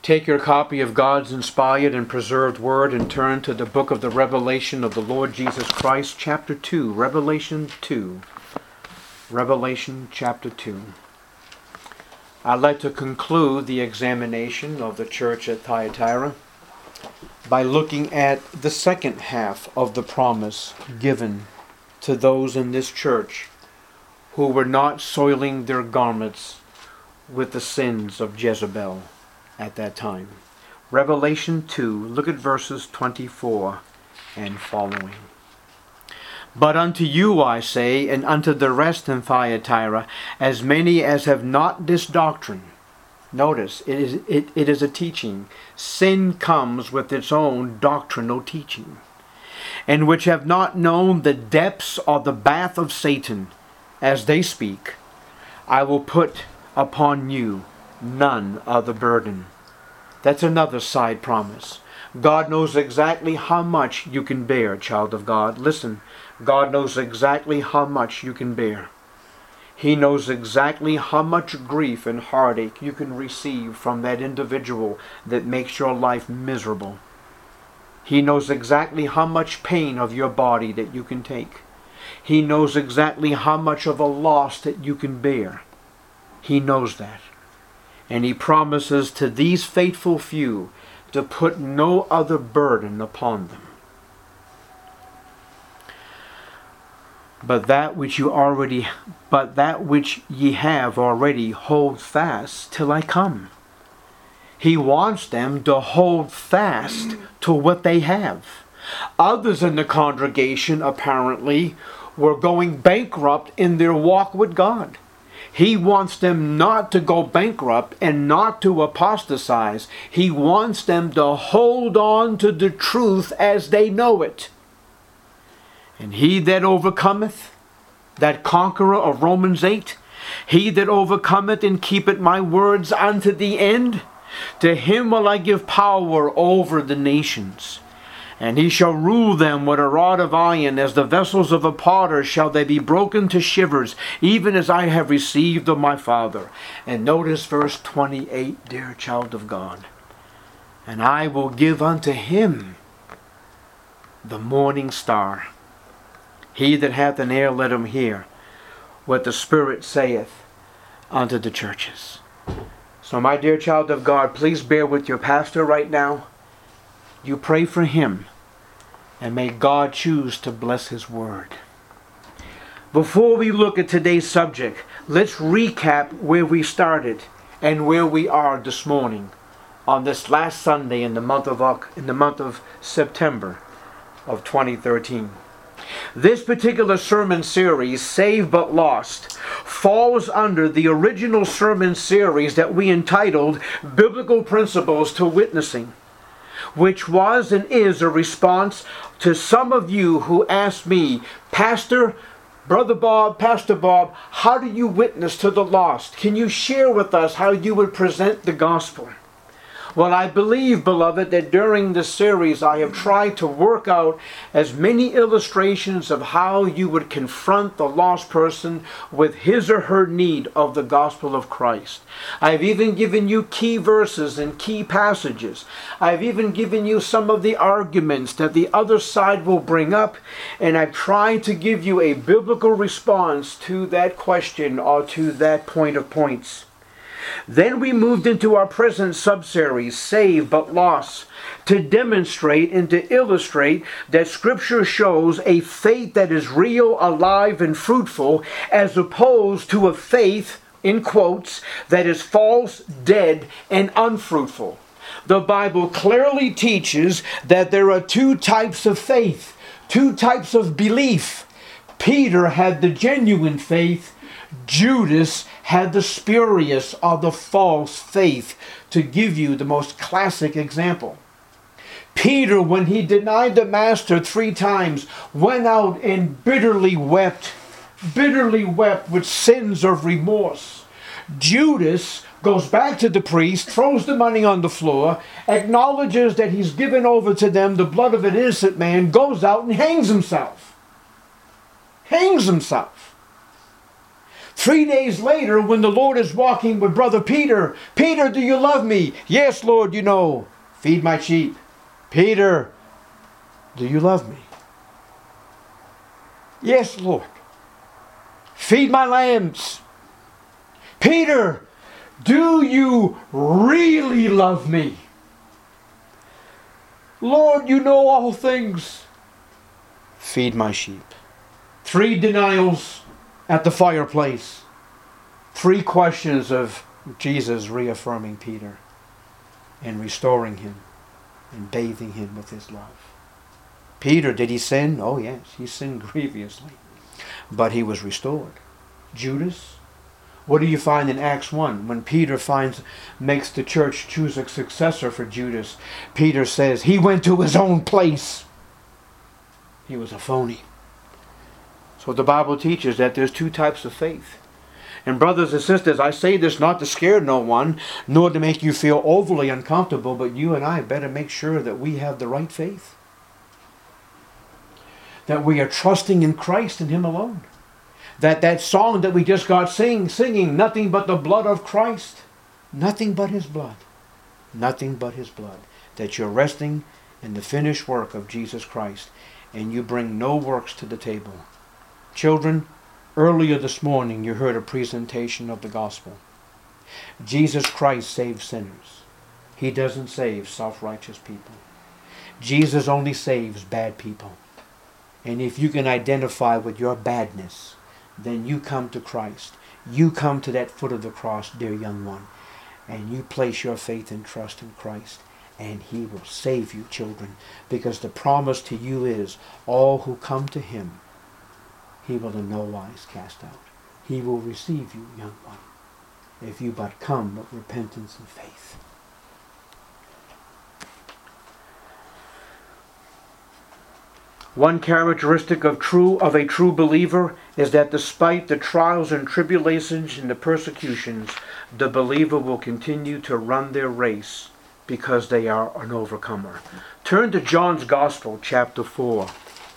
Take your copy of God's inspired and preserved Word and turn to the book of the Revelation of the Lord Jesus Christ, chapter 2. Revelation 2. Revelation chapter 2. I'd like to conclude the examination of the church at Thyatira by looking at the second half of the promise given to those in this church who were not soiling their garments with the sins of Jezebel at that time. Revelation 2, look at verses 24 and following. But unto you I say, and unto the rest in Thyatira, as many as have not this doctrine. Notice, it is a teaching. Sin comes with its own doctrinal teaching. And which have not known the depths of the bath of Satan, as they speak, I will put upon you none of the burden. That's another side promise. God knows exactly how much you can bear, child of God. Listen, God knows exactly how much you can bear. He knows exactly how much grief and heartache you can receive from that individual that makes your life miserable. He knows exactly how much pain of your body that you can take. He knows exactly how much of a loss that you can bear. He knows that. And He promises to these faithful few to put no other burden upon them. But that which ye have already hold fast till I come. He wants them to hold fast to what they have. Others in the congregation apparently were going bankrupt in their walk with God. He wants them not to go bankrupt and not to apostatize. He wants them to hold on to the truth as they know it. And he that overcometh, that conqueror of Romans 8, he that overcometh and keepeth my words unto the end, to him will I give power over the nations. And he shall rule them with a rod of iron, as the vessels of a potter shall they be broken to shivers, even as I have received of my Father. And notice verse 28, dear child of God. And I will give unto him the morning star. He that hath an ear, let him hear what the Spirit saith unto the churches. So my dear child of God, please bear with your pastor right now. You pray for him, and may God choose to bless His word. Before we look at today's subject, let's recap where we started and where we are this morning on this last Sunday in the month of September of 2013. This particular sermon series, Saved But Lost, falls under the original sermon series that we entitled Biblical Principles to Witnessing, which was and is a response to some of you who asked me, Pastor Bob, how do you witness to the lost? Can you share with us how you would present the gospel? Well, I believe, beloved, that during this series I have tried to work out as many illustrations of how you would confront the lost person with his or her need of the gospel of Christ. I've even given you key verses and key passages. I've even given you some of the arguments that the other side will bring up, and I've tried to give you a biblical response to that question or to that point of points. Then we moved into our present sub-series, Saved But Lost, to demonstrate and to illustrate that Scripture shows a faith that is real, alive, and fruitful, as opposed to a faith, in quotes, that is false, dead, and unfruitful. The Bible clearly teaches that there are two types of faith, two types of belief. Peter had the genuine faith. Judas had the spurious or the false faith, to give you the most classic example. Peter, when he denied the Master 3 times, went out and bitterly wept with sins of remorse. Judas goes back to the priest, throws the money on the floor, acknowledges that he's given over to them the blood of an innocent man, goes out and hangs himself. 3 days later, when the Lord is walking with Brother Peter, Peter, do you love me? Yes, Lord, you know. Feed my sheep. Peter, do you love me? Yes, Lord. Feed my lambs. Peter, do you really love me? Lord, you know all things. Feed my sheep. 3 denials at the fireplace. 3 questions of Jesus reaffirming Peter and restoring him and bathing him with his love. Peter, did he sin? Oh yes, he sinned grievously. But he was restored. Judas, what do you find in Acts 1? When Peter makes the church choose a successor for Judas, Peter says he went to his own place. He was a phony. So the Bible teaches that there's 2 types of faith. And brothers and sisters, I say this not to scare no one, nor to make you feel overly uncomfortable, but you and I better make sure that we have the right faith. That we are trusting in Christ and Him alone. That song that we just got singing, nothing but the blood of Christ. Nothing but His blood. Nothing but His blood. That you're resting in the finished work of Jesus Christ, and you bring no works to the table. Children, earlier this morning you heard a presentation of the gospel. Jesus Christ saves sinners. He doesn't save self-righteous people. Jesus only saves bad people. And if you can identify with your badness, then you come to Christ. You come to that foot of the cross, dear young one, and you place your faith and trust in Christ, and He will save you, children, because the promise to you is, all who come to Him, He will in no wise cast out. He will receive you, young one, if you but come with repentance and faith. One characteristic of a true believer is that despite the trials and tribulations and the persecutions, the believer will continue to run their race because they are an overcomer. Turn to John's Gospel, chapter 4.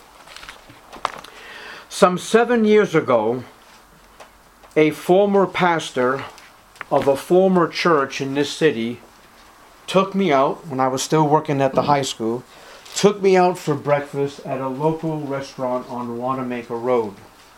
Some 7 years ago, a former pastor of a former church in this city took me out, when I was still working at the high school, took me out for breakfast at a local restaurant on Wanamaker Road.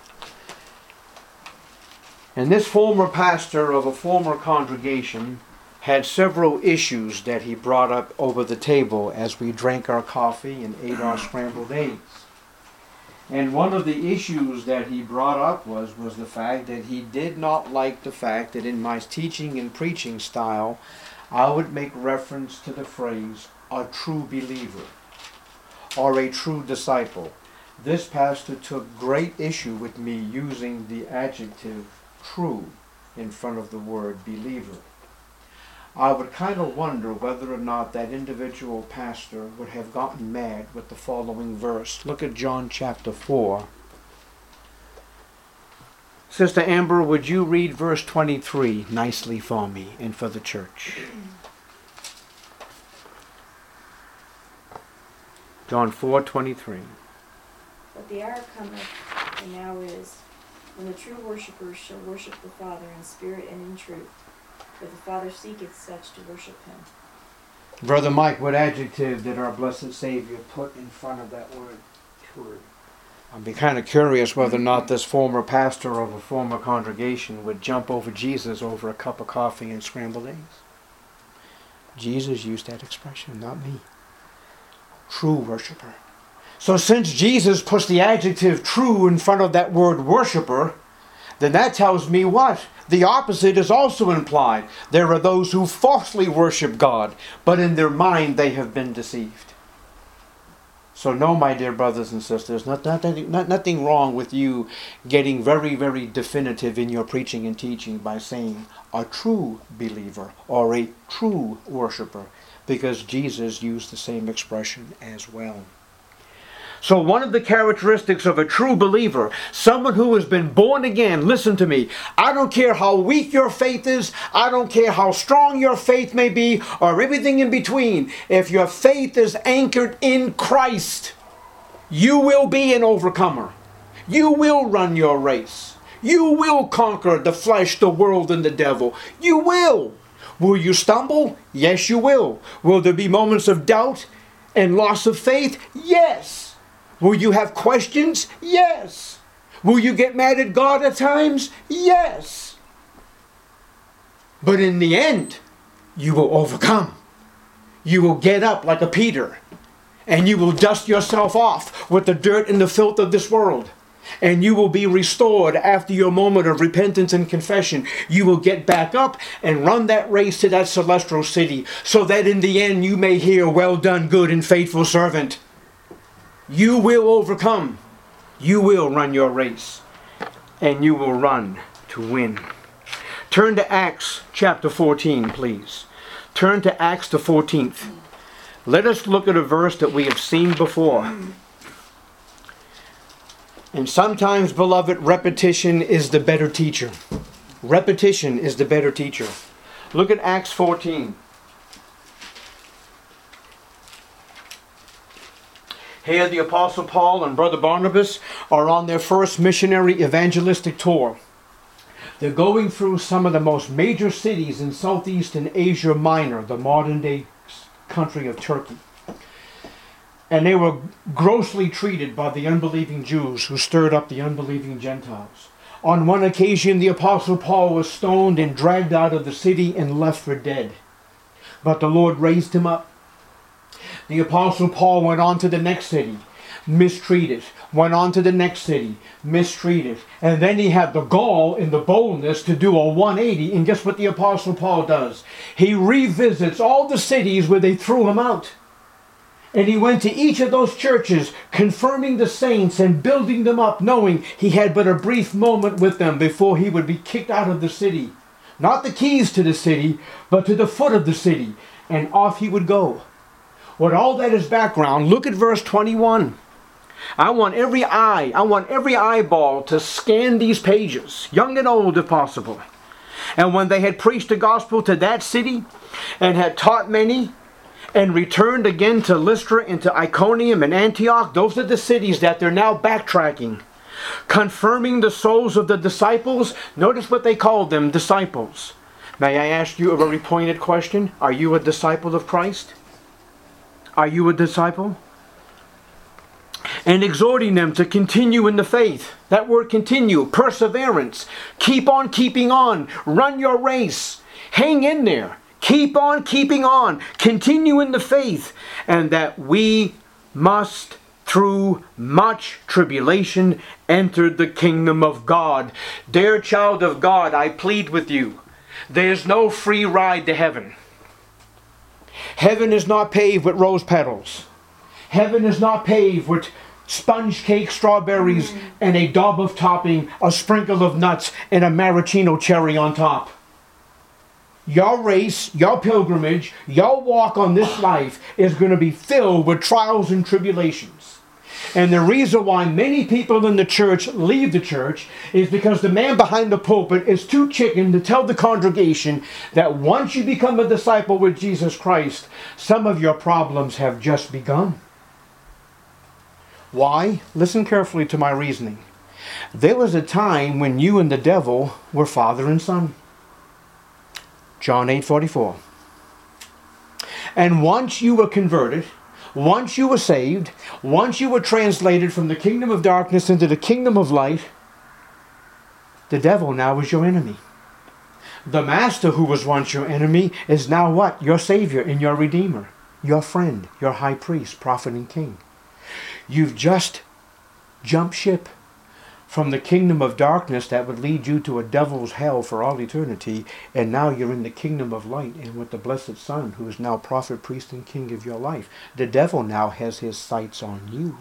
And this former pastor of a former congregation had several issues that he brought up over the table as we drank our coffee and ate our scrambled eggs. And one of the issues that he brought up was the fact that he did not like the fact that in my teaching and preaching style, I would make reference to the phrase, a true believer, or a true disciple. This pastor took great issue with me using the adjective true in front of the word believer. I would kind of wonder whether or not that individual pastor would have gotten mad with the following verse. Look at John chapter 4. Sister Amber, would you read verse 23 nicely for me and for the church? John 4:23. But the hour cometh, and now is, when the true worshippers shall worship the Father in spirit and in truth, for the Father seeketh such to worship Him. Brother Mike, what adjective did our blessed Savior put in front of that word true? I'd be kind of curious whether or not this former pastor of a former congregation would jump over Jesus over a cup of coffee and scrambled eggs. Jesus used that expression, not me. True worshiper. So since Jesus puts the adjective true in front of that word worshiper, then that tells me what? The opposite is also implied. There are those who falsely worship God, but in their mind they have been deceived. So no, my dear brothers and sisters, nothing wrong with you getting very, very definitive in your preaching and teaching by saying a true believer or a true worshiper, because Jesus used the same expression as well. So one of the characteristics of a true believer, someone who has been born again, listen to me, I don't care how weak your faith is, I don't care how strong your faith may be, or everything in between, if your faith is anchored in Christ, you will be an overcomer. You will run your race. You will conquer the flesh, the world, and the devil. You will. Will you stumble? Yes, you will. Will there be moments of doubt and loss of faith? Yes. Will you have questions? Yes. Will you get mad at God at times? Yes. But in the end, you will overcome. You will get up like a Peter, and you will dust yourself off with the dirt and the filth of this world. And you will be restored after your moment of repentance and confession. You will get back up and run that race to that celestial city, so that in the end you may hear, "Well done, good and faithful servant." You will overcome. You will run your race. And you will run to win. Turn to Acts chapter 14, please. Turn to Acts the 14th. Let us look at a verse that we have seen before. And sometimes, beloved, repetition is the better teacher. Repetition is the better teacher. Look at Acts 14. Here the Apostle Paul and Brother Barnabas are on their first missionary evangelistic tour. They're going through some of the most major cities in southeastern Asia Minor, the modern day country of Turkey. And they were grossly treated by the unbelieving Jews who stirred up the unbelieving Gentiles. On one occasion, the Apostle Paul was stoned and dragged out of the city and left for dead. But the Lord raised him up. The Apostle Paul went on to the next city, mistreated. Went on to the next city, mistreated. And then he had the gall and the boldness to do a 180. And guess what the Apostle Paul does? He revisits all the cities where they threw him out. And he went to each of those churches, confirming the saints and building them up, knowing he had but a brief moment with them before he would be kicked out of the city. Not the keys to the city, but to the foot of the city. And off he would go. With all that as background, look at verse 21. I want every eyeball to scan these pages, young and old if possible. And when they had preached the gospel to that city, and had taught many, and returned again to Lystra and to Iconium and Antioch, those are the cities that they're now backtracking, confirming the souls of the disciples. Notice what they called them, disciples. May I ask you a very pointed question? Are you a disciple of Christ? Are you a disciple? And exhorting them to continue in the faith. That word continue, perseverance. Keep on keeping on. Run your race. Hang in there. Keep on keeping on. Continue in the faith. And that we must, through much tribulation, enter the kingdom of God. Dear child of God, I plead with you. There's no free ride to heaven. Heaven is not paved with rose petals. Heaven is not paved with sponge cake strawberries and a daub of topping, a sprinkle of nuts, and a maraschino cherry on top. Your race, your pilgrimage, your walk on this life is going to be filled with trials and tribulations. And the reason why many people in the church leave the church is because the man behind the pulpit is too chicken to tell the congregation that once you become a disciple with Jesus Christ, some of your problems have just begun. Why? Listen carefully to my reasoning. There was a time when you and the devil were father and son. John 8:44. And once you were converted, once you were saved, once you were translated from the kingdom of darkness into the kingdom of light, the devil now is your enemy. The master who was once your enemy is now what? Your savior and your redeemer, your friend, your high priest, prophet, and king. You've just jumped ship from the kingdom of darkness that would lead you to a devil's hell for all eternity, and now you're in the kingdom of light and with the blessed Son, who is now prophet, priest, and king of your life. The devil now has his sights on you.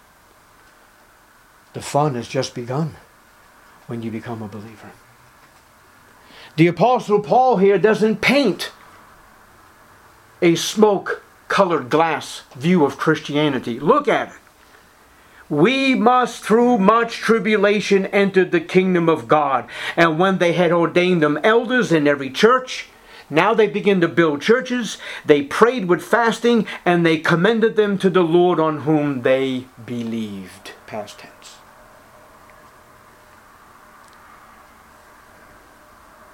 The fun has just begun when you become a believer. The Apostle Paul here doesn't paint a smoke-colored glass view of Christianity. Look at it. We must through much tribulation enter the kingdom of God. And when they had ordained them elders in every church, now they begin to build churches. They prayed with fasting, and they commended them to the Lord on whom they believed. Past tense.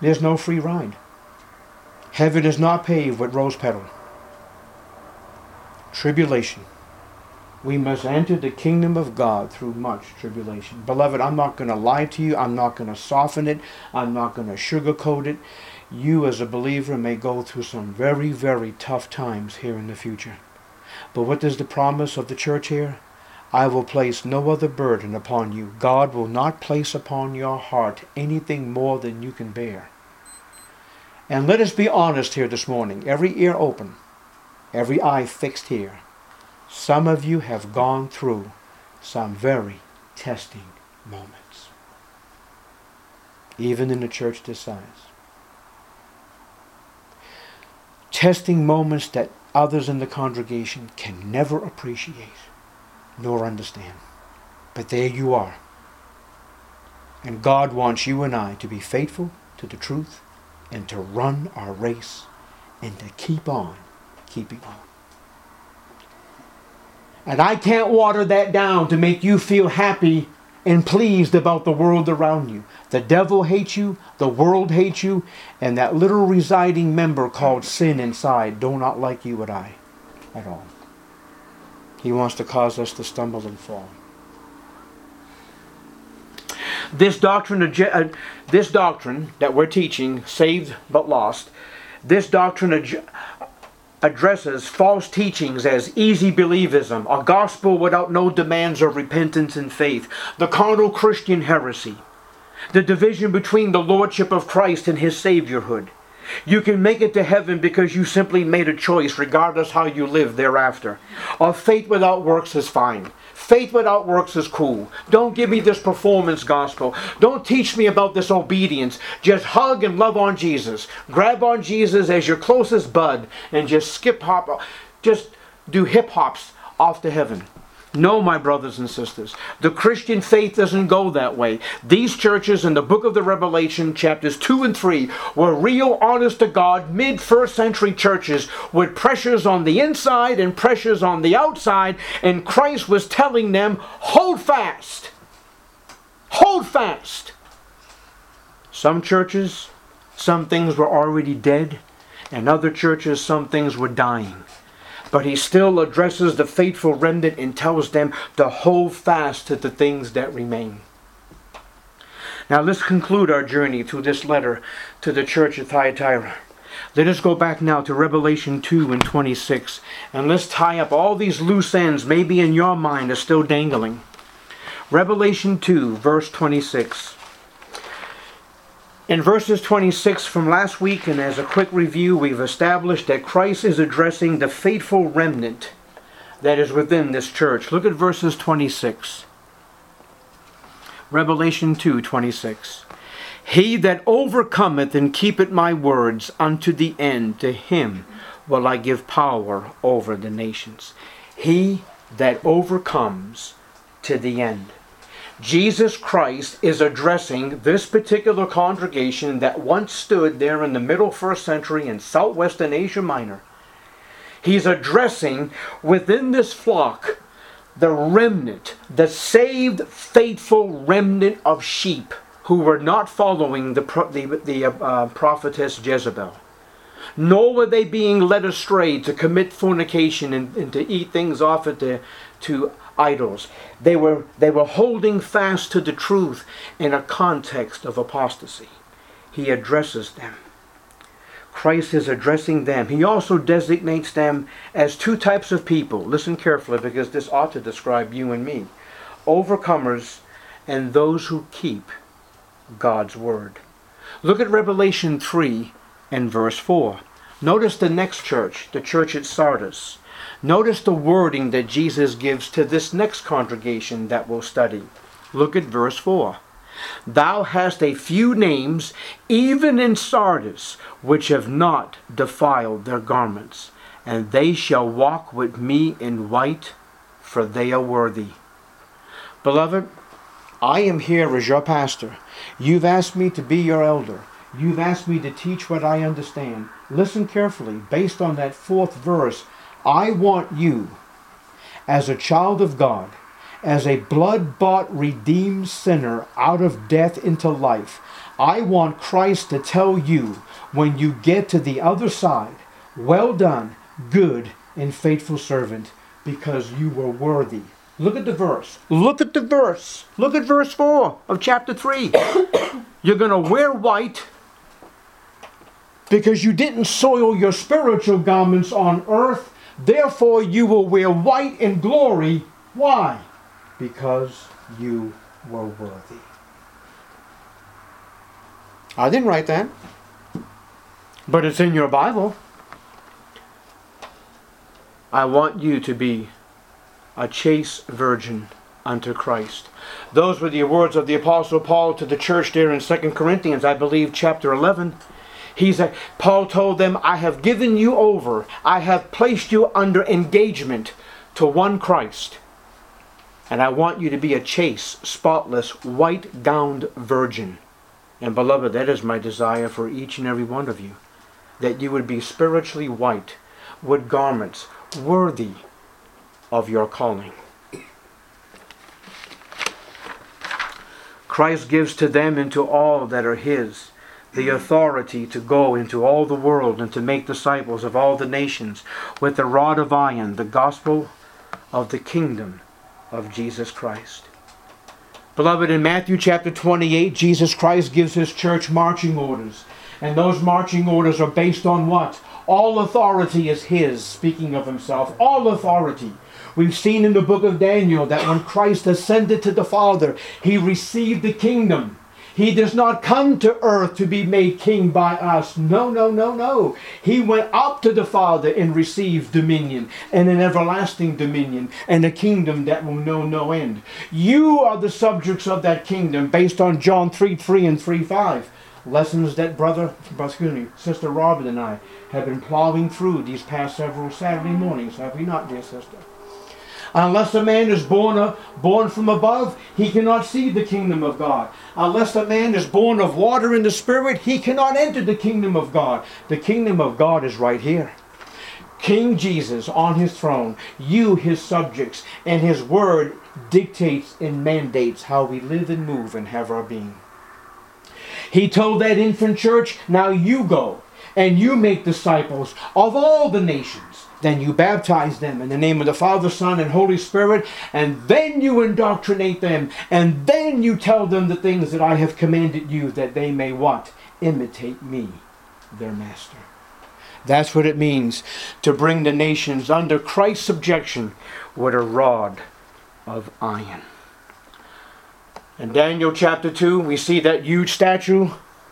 There's no free ride. Heaven is not paved with rose petal. Tribulation. We must enter the kingdom of God through much tribulation. Beloved, I'm not going to lie to you. I'm not going to soften it. I'm not going to sugarcoat it. You as a believer may go through some very, very tough times here in the future. But what is the promise of the church here? I will place no other burden upon you. God will not place upon your heart anything more than you can bear. And let us be honest here this morning. Every ear open, every eye fixed here. Some of you have gone through some very testing moments. Even in a church this size. Testing moments that others in the congregation can never appreciate nor understand. But there you are. And God wants you and I to be faithful to the truth and to run our race and to keep on keeping on. And I can't water that down to make you feel happy and pleased about the world around you. The devil hates you, the world hates you, and that little residing member called sin inside do not like you and I at all. He wants to cause us to stumble and fall. This doctrine that we're teaching, saved but lost, this doctrine addresses false teachings as easy believism, a gospel without no demands of repentance and faith, the carnal Christian heresy, the division between the lordship of Christ and his saviorhood. You can make it to heaven because you simply made a choice regardless how you live thereafter. Or faith without works is fine. Faith without works is cool. Don't give me this performance gospel. Don't teach me about this obedience. Just hug and love on Jesus. Grab on Jesus as your closest bud and just just do hip hops off to heaven. No, my brothers and sisters, the Christian faith doesn't go that way. These churches in the book of the Revelation, chapters 2 and 3, were real, honest to God, mid-first century churches with pressures on the inside and pressures on the outside, and Christ was telling them, hold fast. Hold fast. Some churches, some things were already dead, and other churches, some things were dying. But he still addresses the faithful remnant and tells them to hold fast to the things that remain. Now let's conclude our journey through this letter to the church at Thyatira. Let us go back now to Revelation 2 and 26. And let's tie up all these loose ends maybe in your mind are still dangling. Revelation 2 verse 26. In verses 26 from last week, and as a quick review, we've established that Christ is addressing the faithful remnant that is within this church. Look at verses 26. Revelation 2:26. He that overcometh and keepeth my words unto the end, to him will I give power over the nations. He that overcomes to the end. Jesus Christ is addressing this particular congregation that once stood there in the middle first century in southwestern Asia Minor. He's addressing within this flock the remnant, the saved, faithful remnant of sheep who were not following the prophetess Jezebel. Nor were they being led astray to commit fornication and to eat things offered to idols. They were holding fast to the truth in a context of apostasy. He addresses them. Christ is addressing them. He also designates them as two types of people. Listen carefully, because this ought to describe you and me. Overcomers and those who keep God's word. Look at Revelation 3 and verse 4. Notice the next church, the church at Sardis. Notice the wording that Jesus gives to this next congregation that we'll study. Look at verse 4. Thou hast a few names, even in Sardis, which have not defiled their garments, and they shall walk with me in white, for they are worthy. Beloved, I am here as your pastor. You've asked me to be your elder. You've asked me to teach what I understand. Listen carefully. Based on that fourth verse, I want you, as a child of God, as a blood-bought, redeemed sinner out of death into life. I want Christ to tell you when you get to the other side, well done, good and faithful servant, because you were worthy. Look at the verse. Look at the verse. Look at verse 4 of chapter 3. You're going to wear white because you didn't soil your spiritual garments on earth. Therefore you will wear white in glory. Why? Because you were worthy. I didn't write that, but it's in your Bible. I want you to be a chaste virgin unto Christ. Those were the words of the Apostle Paul to the church there in 2 Corinthians, I believe, chapter 11. Paul told them, I have given you over, I have placed you under engagement to one Christ. And I want you to be a chaste, spotless, white-gowned virgin. And beloved, that is my desire for each and every one of you. That you would be spiritually white, with garments worthy of your calling. Christ gives to them and to all that are His the authority to go into all the world and to make disciples of all the nations with the rod of iron, the gospel of the kingdom of Jesus Christ. Beloved, in Matthew chapter 28, Jesus Christ gives His church marching orders. And those marching orders are based on what? All authority is His, speaking of Himself. All authority. We've seen in the book of Daniel that when Christ ascended to the Father, He received the kingdom. He does not come to earth to be made king by us. No, no, no, no. He went up to the Father and received dominion, and an everlasting dominion, and a kingdom that will know no end. You are the subjects of that kingdom based on John 3:3 and 3:5. Lessons that Sister Robin and I have been plowing through these past several Saturday mornings, have we not, dear sister? Unless a man is born from above, he cannot see the kingdom of God. Unless a man is born of water and the Spirit, he cannot enter the kingdom of God. The kingdom of God is right here. King Jesus on His throne, you His subjects, and His word dictates and mandates how we live and move and have our being. He told that infant church, now you go and you make disciples of all the nations. Then you baptize them in the name of the Father, Son, and Holy Spirit, and then you indoctrinate them, and then you tell them the things that I have commanded you, that they may what? Imitate me, their master. That's what it means to bring the nations under Christ's subjection with a rod of iron. In Daniel chapter 2, we see that huge statue,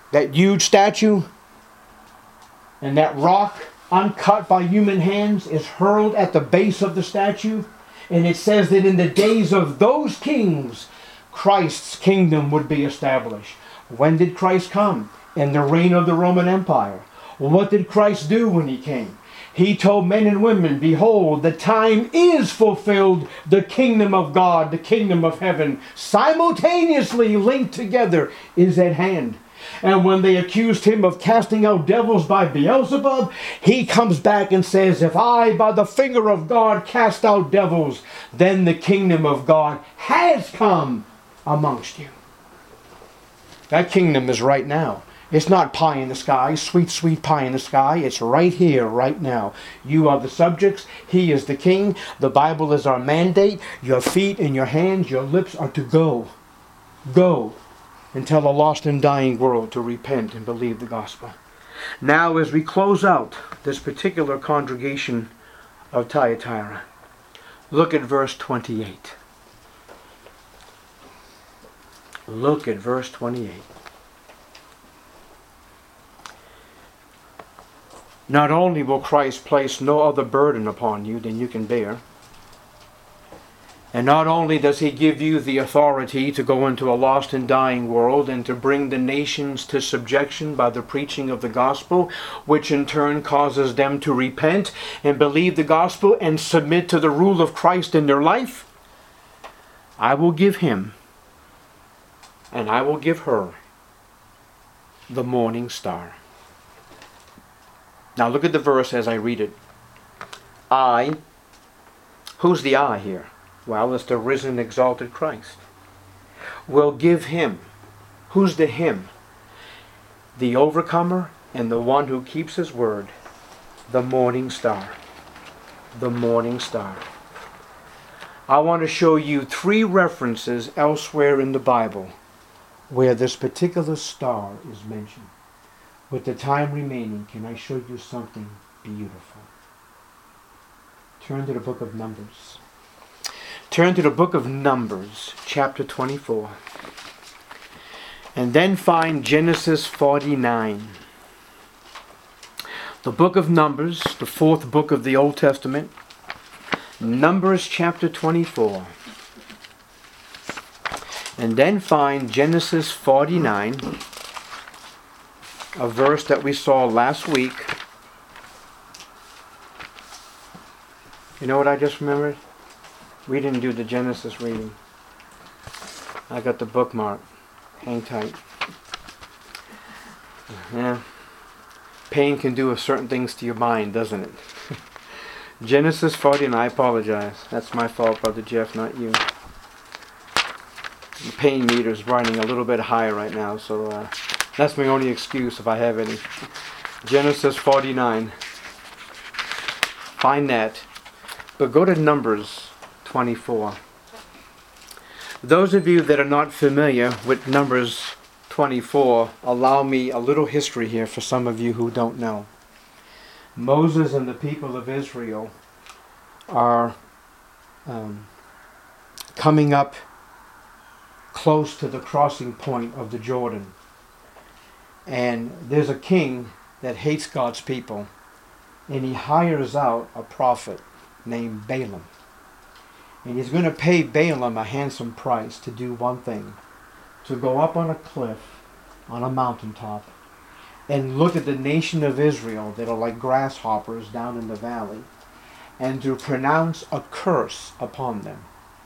and that rock, uncut by human hands, is hurled at the base of the statue. And it says that in the days of those kings, Christ's kingdom would be established. When did Christ come? In the reign of the Roman Empire. What did Christ do when He came? He told men and women, behold, the time is fulfilled. The kingdom of God, the kingdom of heaven, simultaneously linked together, is at hand. And when they accused Him of casting out devils by Beelzebub, He comes back and says, if I by the finger of God cast out devils, then the kingdom of God has come amongst you. That kingdom is right now. It's not pie in the sky, sweet, sweet pie in the sky. It's right here, right now. You are the subjects. He is the king. The Bible is our mandate. Your feet and your hands, your lips are to go. Go and tell a lost and dying world to repent and believe the gospel. Now, as we close out this particular congregation of Thyatira, look at verse 28. Look at verse 28. Not only will Christ place no other burden upon you than you can bear, and not only does He give you the authority to go into a lost and dying world and to bring the nations to subjection by the preaching of the gospel, which in turn causes them to repent and believe the gospel and submit to the rule of Christ in their life, I will give him and I will give her the morning star. Now look at the verse as I read it. I, who's the I here? Well, it's the risen, exalted Christ. Will give him. Who's the him? The overcomer and the one who keeps his word. The morning star. The morning star. I want to show you 3 references elsewhere in the Bible where this particular star is mentioned. With the time remaining, can I show you something beautiful? Turn to the book of Numbers. Turn to the book of Numbers, chapter 24. And then find Genesis 49. The book of Numbers, the 4th book of the Old Testament. Numbers chapter 24. And then find Genesis 49, a verse that we saw last week. You know what I just remembered? We didn't do the Genesis reading. I got the bookmark. Hang tight. Yeah. Pain can do certain things to your mind, doesn't it? Genesis 49, I apologize. That's my fault, Brother Jeff, not you. The pain meter is running a little bit higher right now, so that's my only excuse if I have any. Genesis 49. Find that. But go to Numbers 24. Those of you that are not familiar with Numbers 24, allow me a little history here for some of you who don't know. Moses and the people of Israel are coming up close to the crossing point of the Jordan. And there's a king that hates God's people, and he hires out a prophet named Balaam. And he's going to pay Balaam a handsome price to do one thing: to go up on a cliff, on a mountaintop, and look at the nation of Israel that are like grasshoppers down in the valley, and to pronounce a curse upon them.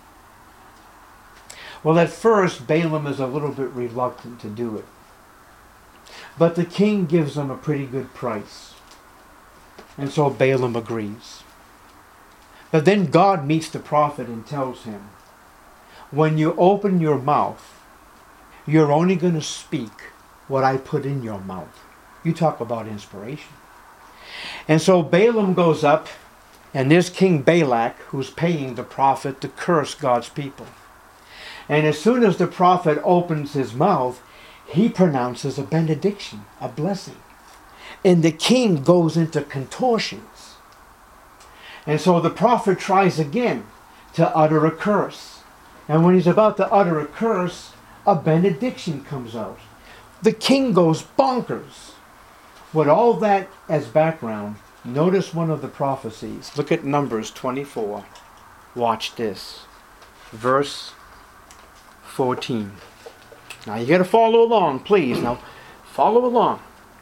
Well, at first, Balaam is a little bit reluctant to do it. But the king gives him a pretty good price. And so Balaam agrees. But then God meets the prophet and tells him, when you open your mouth, you're only going to speak what I put in your mouth. You talk about inspiration. And so Balaam goes up, and there's King Balak, who's paying the prophet to curse God's people. And as soon as the prophet opens his mouth, he pronounces a benediction, a blessing. And the king goes into contortions. And so the prophet tries again to utter a curse. And when he's about to utter a curse, a benediction comes out. The king goes bonkers. With all that as background, notice one of the prophecies. Look at Numbers 24. Watch this. Verse 14. Now you got to follow along, please. Now follow along.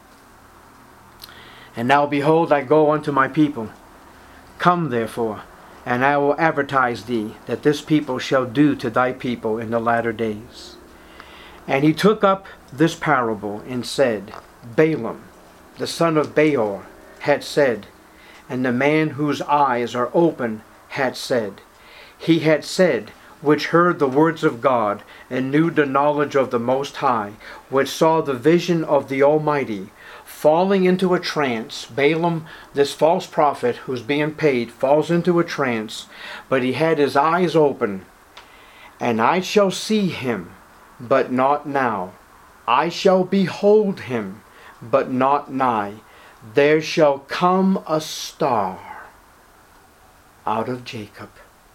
And now behold, I go unto my people. Come therefore, and I will advertise thee, that this people shall do to thy people in the latter days. And he took up this parable and said, Balaam, the son of Beor, had said, and the man whose eyes are open had said, he had said, which heard the words of God, and knew the knowledge of the Most High, which saw the vision of the Almighty, falling into a trance. Balaam, this false prophet who's being paid, falls into a trance, but he had his eyes open. And I shall see him, but not now. I shall behold him, but not nigh. There shall come a star out of Jacob,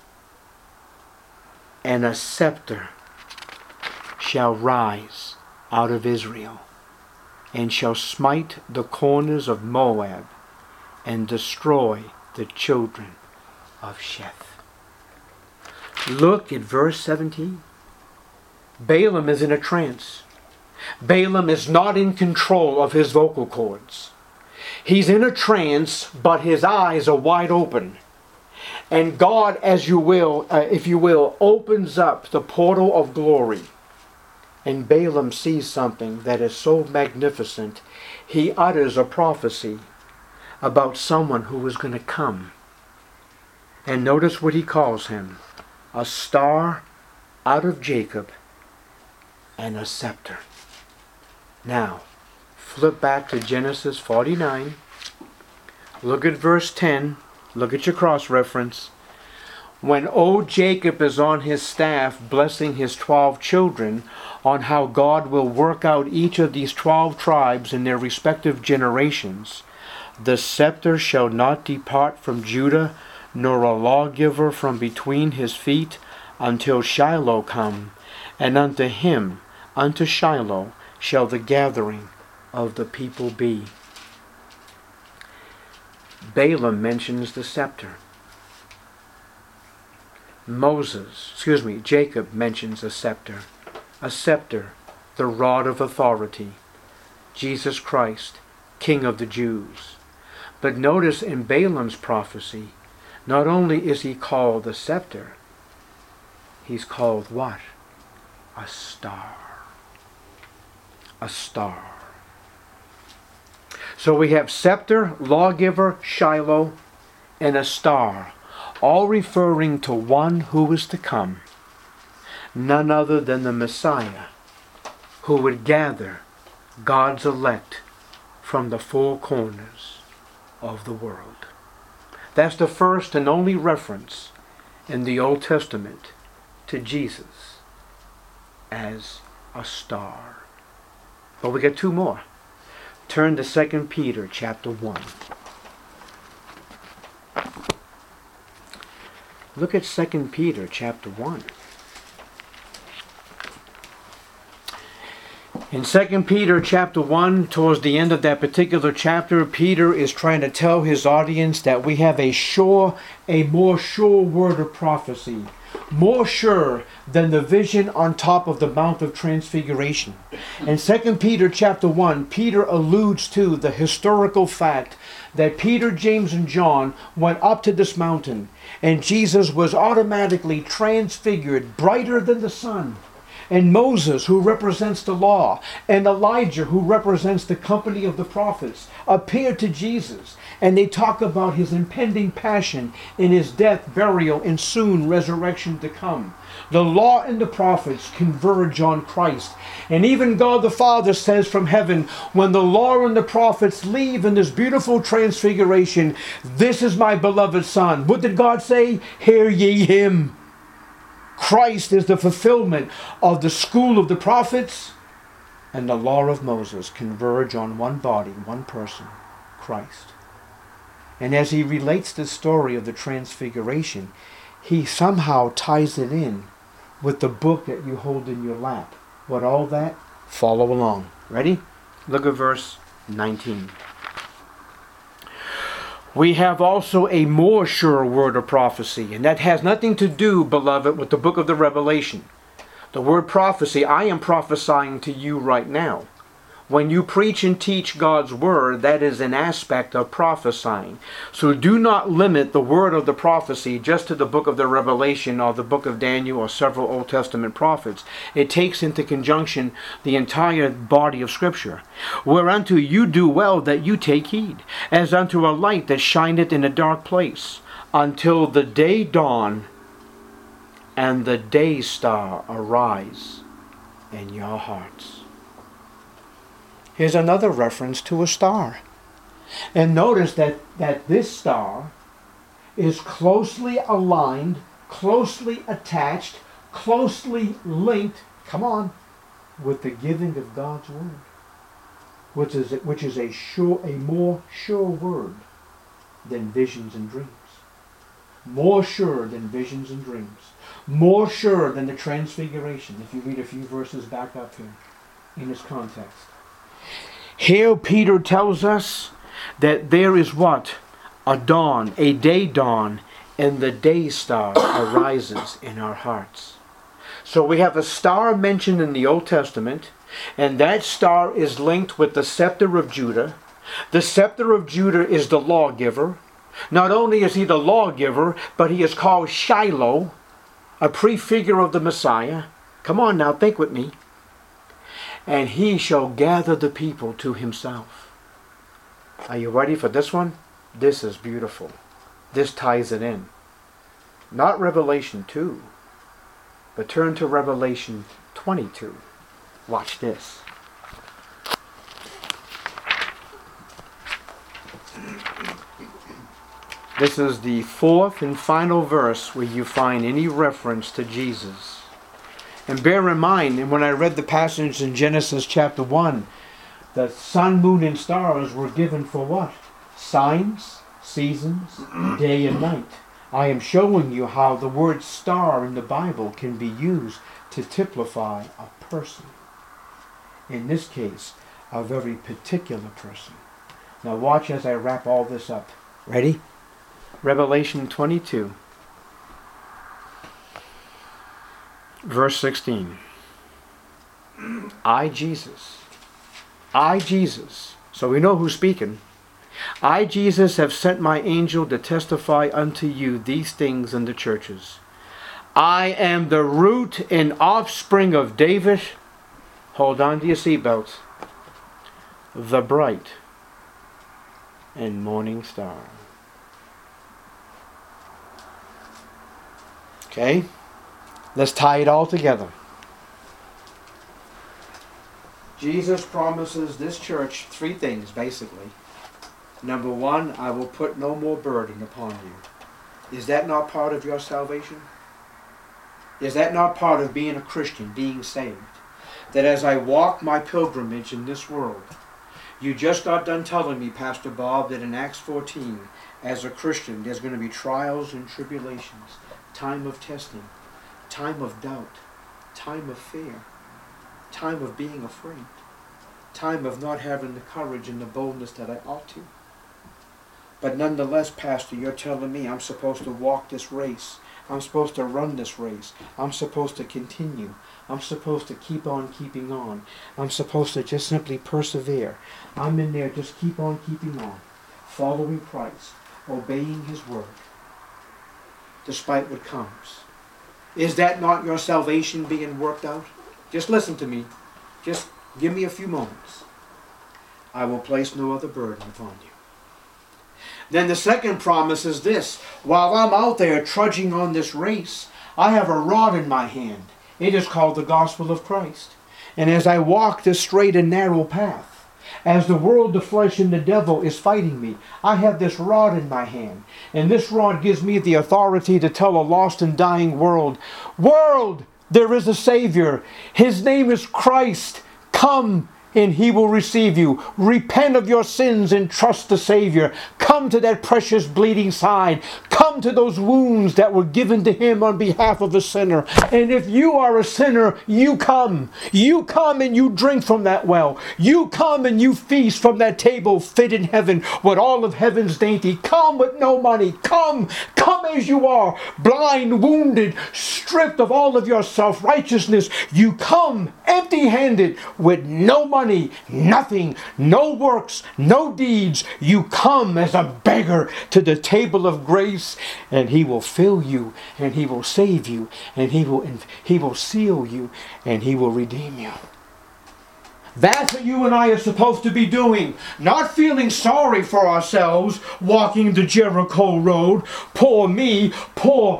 and a scepter shall rise out of Israel, and shall smite the corners of Moab, and destroy the children of Sheth. Look at verse 17. Balaam is in a trance. Balaam is not in control of his vocal cords. He's in a trance, but his eyes are wide open. And God, as you will, if you will, opens up the portal of glory. And Balaam sees something that is so magnificent. He utters a prophecy about someone who is going to come. And notice what he calls him: a star out of Jacob, and a scepter. Now, flip back to Genesis 49. Look at verse 10. Look at your cross-reference. When old Jacob is on his staff blessing his 12 children on how God will work out each of these 12 tribes in their respective generations, the scepter shall not depart from Judah, nor a lawgiver from between his feet, until Shiloh come, and unto him, unto Shiloh, shall the gathering of the people be. Balaam mentions the scepter. Jacob mentions a scepter. A scepter, the rod of authority. Jesus Christ, King of the Jews. But notice in Balaam's prophecy, not only is he called the scepter, he's called what? A star. A star. So we have scepter, lawgiver, Shiloh, and a star, all referring to one who is to come, none other than the Messiah, who would gather God's elect from the four corners of the world. That's the first and only reference in the Old Testament to Jesus as a star. But we got two more. Turn to 2 Peter chapter 1. Look at 2 Peter chapter 1. In 2 Peter chapter 1, towards the end of that particular chapter, Peter is trying to tell his audience that we have a more sure word of prophecy, more sure than the vision on top of the Mount of Transfiguration. In 2 Peter chapter 1, Peter alludes to the historical fact that Peter, James, and John went up to this mountain, and Jesus was automatically transfigured, brighter than the sun. And Moses, who represents the law, and Elijah, who represents the company of the prophets, appeared to Jesus. And they talk about his impending passion in his death, burial, and soon resurrection to come. The law and the prophets converge on Christ. And even God the Father says from heaven, when the law and the prophets leave in this beautiful transfiguration, this is my beloved Son. What did God say? Hear ye him. Christ is the fulfillment of the school of the prophets, and the law of Moses converge on one body, one person, Christ. And as he relates the story of the transfiguration, he somehow ties it in with the book that you hold in your lap. What all that? Follow along. Ready? Look at verse 19. We have also a more sure word of prophecy, and that has nothing to do, beloved, with the book of the Revelation. The word prophecy, I am prophesying to you right now. When you preach and teach God's word, that is an aspect of prophesying. So do not limit the word of the prophecy just to the book of the Revelation or the book of Daniel or several Old Testament prophets. It takes into conjunction the entire body of Scripture. Whereunto you do well that you take heed, as unto a light that shineth in a dark place, until the day dawn and the day star arise in your hearts. Here's another reference to a star. And notice that this star is closely aligned, closely attached, closely linked, come on, with the giving of God's word, which is a more sure word than visions and dreams. More sure than visions and dreams. More sure than the transfiguration, if you read a few verses back up here in its context. Here Peter tells us that there is what? A dawn, a day dawn, and the day star arises in our hearts. So we have a star mentioned in the Old Testament, and that star is linked with the scepter of Judah. The scepter of Judah is the lawgiver. Not only is he the lawgiver, but he is called Shiloh, a prefigure of the Messiah. Come on now, think with me. And he shall gather the people to himself. Are you ready for this one? This is beautiful. This ties it in. Not Revelation 2, But turn to Revelation 22. Watch this. This is the fourth and final verse where you find any reference to Jesus. And bear in mind, and when I read the passage in Genesis chapter 1, the sun, moon, and stars were given for what? Signs, seasons, day and night. I am showing you how the word star in the Bible can be used to typify a person. In this case, a very particular person. Now watch as I wrap all this up. Ready? Revelation 22, verse 16. I, Jesus, so we know who's speaking. I, Jesus, have sent my angel to testify unto you these things in the churches. I am the root and offspring of David. Hold on to your seatbelts. The bright and morning star. Okay, let's tie it all together. Jesus promises this church three things, basically. Number one, I will put no more burden upon you. Is that not part of your salvation? Is that not part of being a Christian, being saved? That as I walk my pilgrimage in this world, you just got done telling me, Pastor Bob, that in Acts 14, as a Christian, there's going to be trials and tribulations, time of testing, time of doubt, time of fear, time of being afraid, time of not having the courage and the boldness that I ought to. But nonetheless, Pastor, you're telling me I'm supposed to walk this race. I'm supposed to run this race. I'm supposed to continue. I'm supposed to keep on keeping on. I'm supposed to just simply persevere. I'm in there, just keep on keeping on, following Christ, obeying His word, despite what comes. Is that not your salvation being worked out? Just listen to me. Just give me a few moments. I will place no other burden upon you. Then the second promise is this. While I'm out there trudging on this race, I have a rod in my hand. It is called the gospel of Christ. And as I walk this straight and narrow path, as the world, the flesh, and the devil is fighting me, I have this rod in my hand. And this rod gives me the authority to tell a lost and dying world, world, there is a Savior. His name is Christ. Come and He will receive you. Repent of your sins and trust the Savior. Come to that precious bleeding side. Come to those wounds that were given to Him on behalf of a sinner. And if you are a sinner, you come. You come and you drink from that well. You come and you feast from that table fit in heaven with all of heaven's dainty. Come with no money. Come as you are, blind, wounded, stripped of all of your self-righteousness. You come empty-handed with no money, nothing, no works, no deeds. You come as a beggar to the table of grace, and He will fill you, and He will save you, and He will seal you, and He will redeem you. That's what you and I are supposed to be doing. Not feeling sorry for ourselves, walking the Jericho road. Poor me, poor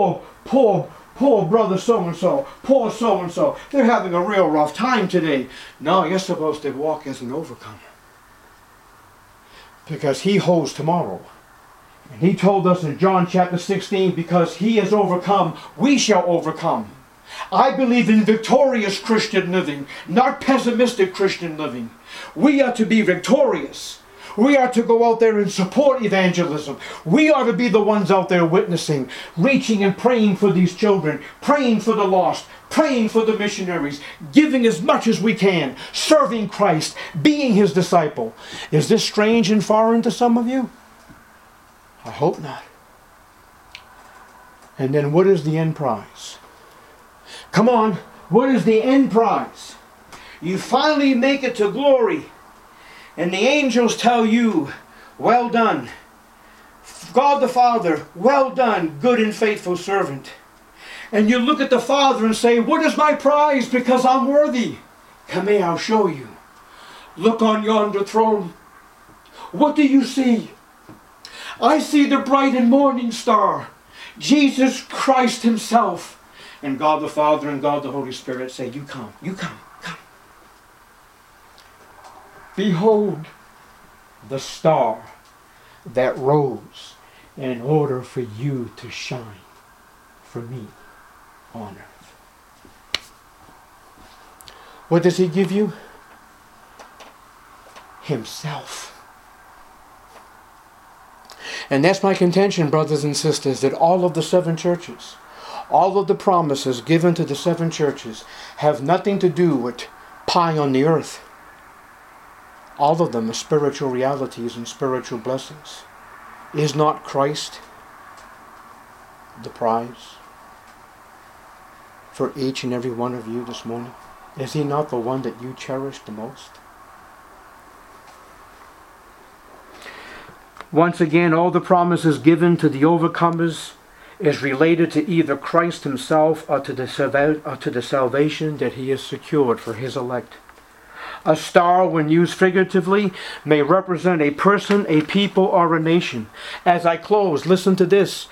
brother so-and-so, poor so-and-so. They're having a real rough time today. No, you're supposed to walk as an overcomer. Because He holds tomorrow. And He told us in John chapter 16, because He has overcome, we shall overcome. I believe in victorious Christian living, not pessimistic Christian living. We are to be victorious. We are to go out there and support evangelism. We are to be the ones out there witnessing, reaching and praying for these children, praying for the lost, praying for the missionaries, giving as much as we can, serving Christ, being His disciple. Is this strange and foreign to some of you? I hope not. And then what is the end prize? Come on, what is the end prize? You finally make it to glory, and the angels tell you, well done. God the Father, well done, good and faithful servant. And you look at the Father and say, what is my prize because I'm worthy? Come here, I'll show you. Look on yonder throne. What do you see? I see the bright and morning star, Jesus Christ Himself. And God the Father and God the Holy Spirit say, you come, come. Behold the star that rose in order for you to shine for me on earth. What does he give you? Himself. And that's my contention, brothers and sisters, that all of the 7 churches, all of the promises given to the 7 churches have nothing to do with pie on the earth. All of them are spiritual realities and spiritual blessings. Is not Christ the prize for each and every one of you this morning? Is he not the one that you cherish the most? Once again, all the promises given to the overcomers is related to either Christ himself or to the salvation that he has secured for his elect. A star, when used figuratively, may represent a person, a people, or a nation. As I close, listen to this.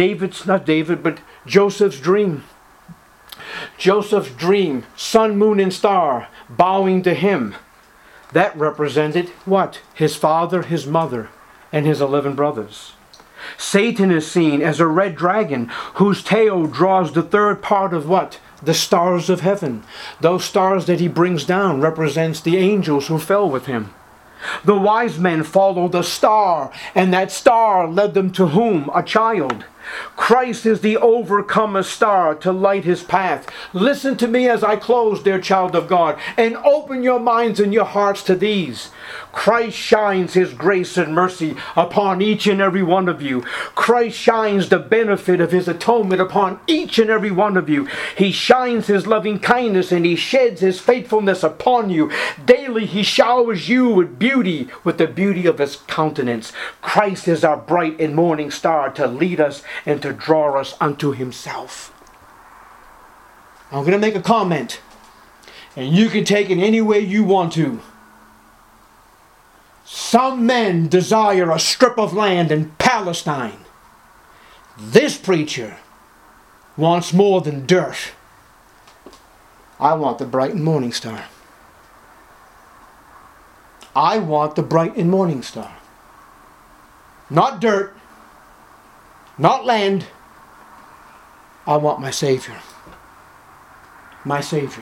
Joseph's dream. Joseph's dream, sun, moon, and star bowing to him. That represented what? His father, his mother, and his 11 brothers. Satan is seen as a red dragon whose tail draws the third part of what? The stars of heaven. Those stars that he brings down represents the angels who fell with him. The wise men followed the star, and that star led them to whom? A child. Christ is the overcomer star to light his path. Listen to me as I close, dear child of God, and open your minds and your hearts to these. Christ shines his grace and mercy upon each and every one of you. Christ shines the benefit of his atonement upon each and every one of you. He shines his loving kindness and he sheds his faithfulness upon you. Daily he showers you with beauty, with the beauty of his countenance. Christ is our bright and morning star to lead us and to draw us unto himself. I'm going to make a comment, and you can take it any way you want to. Some men desire a strip of land in Palestine. This preacher wants more than dirt. I want the bright and morning star. I want the bright and morning star. Not dirt. Not land. I want my Savior. My Savior.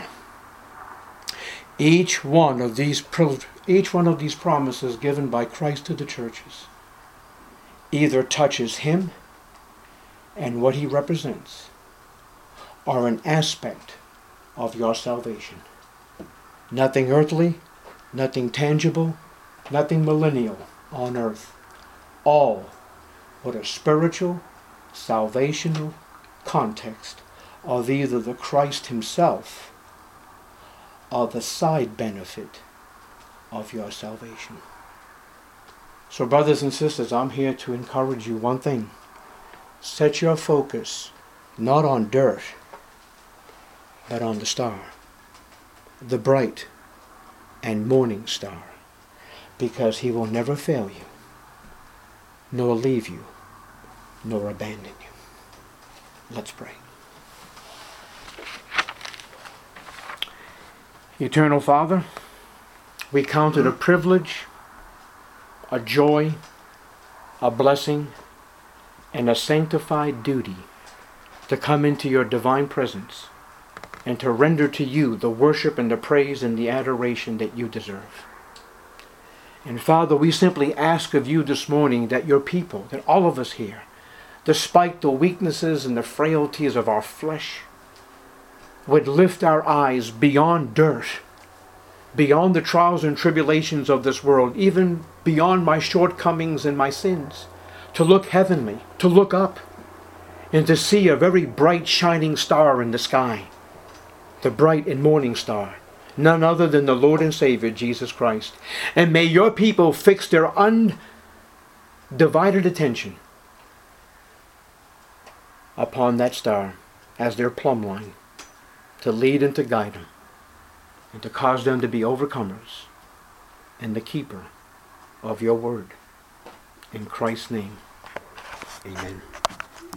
Each one of these promises given by Christ to the churches either touches him and what he represents, or an aspect of your salvation. Nothing earthly, nothing tangible, nothing millennial on earth. All with a spiritual, salvational context of either the Christ himself or the side benefit of your salvation. So brothers and sisters, I'm here to encourage you one thing. Set your focus not on dirt, but on the star, the bright and morning star, because he will never fail you, nor leave you, nor abandon you. Let's pray. Eternal Father, we count it a privilege, a joy, a blessing, and a sanctified duty to come into your divine presence and to render to you the worship and the praise and the adoration that you deserve. And Father, we simply ask of you this morning that your people, that all of us here, despite the weaknesses and the frailties of our flesh, would lift our eyes beyond dirt, beyond the trials and tribulations of this world, even beyond my shortcomings and my sins, to look heavenly, to look up, and to see a very bright shining star in the sky, the bright and morning star, none other than the Lord and Savior, Jesus Christ. And may your people fix their undivided attention upon that star as their plumb line, to lead and to guide them, and to cause them to be overcomers and the keeper of your word. In Christ's name, amen.